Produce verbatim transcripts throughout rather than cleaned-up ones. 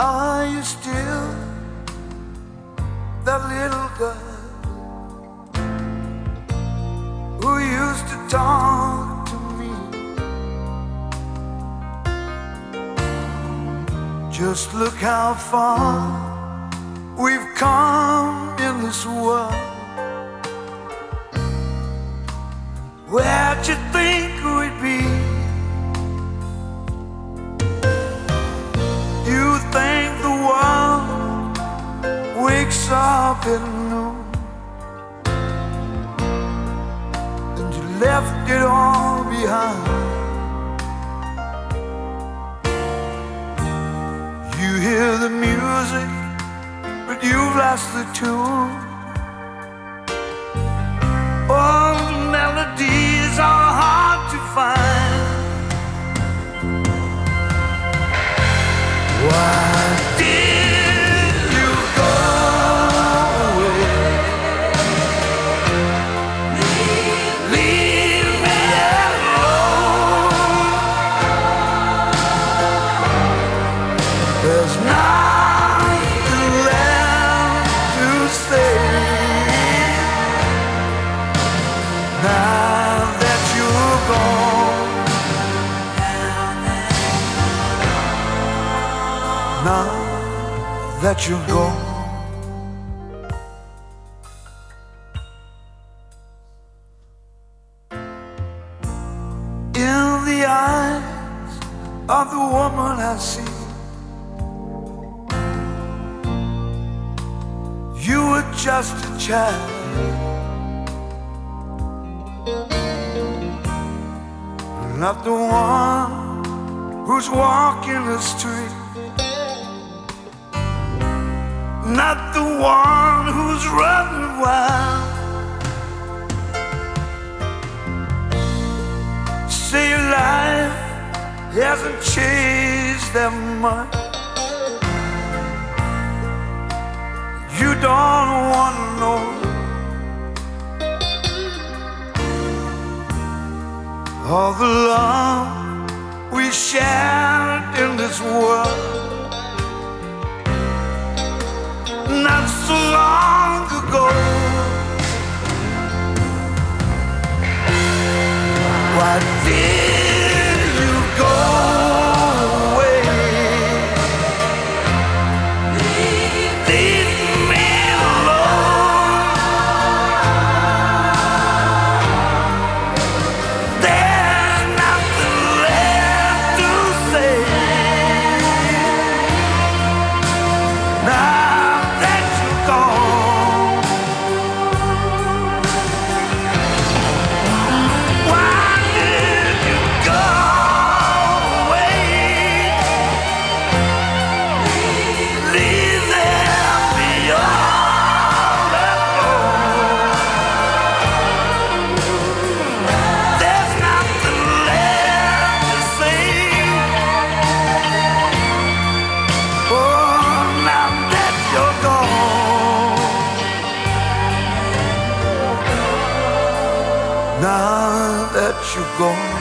Are you still that little girl who used to talk to me? Just look how far we've come in this world. Where'd you think we'd be? You think the world wakes up at noon, and you left it all behind. You hear the music, but you've lost the tune. All the melodies are hard to find. Why did you go away? Leave, leave me alone. There's nothing left to say now that you're gone. Now that you're gone. In the eyes of the woman I see, you were just a child. Not the one who's walking the street, not the one who's running wild. Say your life hasn't changed that much. You don't want to know all the love we shared in this world not so long ago. Why did you go away? Leave, leave me alone. There's nothing left to say now. Now that you're gone,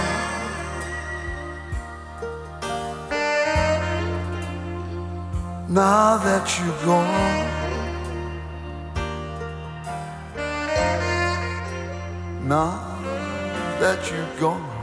now that you're gone, now that you're gone.